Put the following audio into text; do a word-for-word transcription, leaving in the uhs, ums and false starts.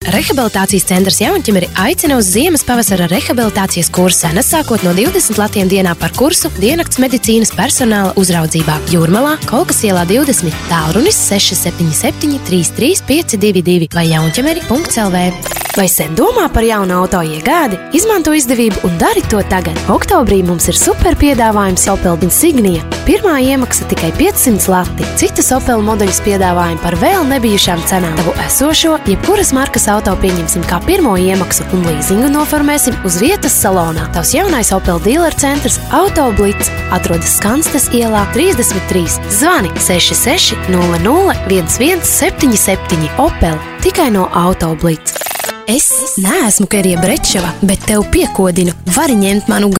Rehabilitācijas centrs Jaunķimeri aicina uz ziemas pavasara rehabilitācijas kursu cenas sākot no divdesmit latiem dienā par kursu diennakts medicīnas personāla uzraudzībā Jūrmalā, Kolkas ielā divdesmit, tālrunis seši septiņi septiņi trīs trīs pieci divi divi vai jaunķemeri punkts el vē. Vai sen domā par jaunu auto iegādi? Izmanto izdevību un dari to tagad. Oktobrī mums ir super piedāvājums Opel Insignia. Pirmā iemaksa tikai piecsimt lati. Citas Opel modeļus piedāvājam par vēl nebijušām cenām. Tavu esošo, jebkuras markas auto pieņemsim kā pirmo iemaksu un līzingu noformēsim uz vietas salonā. Tavs jaunais Opel dealer centrs Auto Blitz atrodas Skanstes ielā trīsdesmit trīs. Zvani seši seši nulle nulle viens viens septiņi septiņi. Opel tikai no Auto Blitz. Es neesmu Kerija Brečeva, bet tev piekodinu. Vari ņemt manu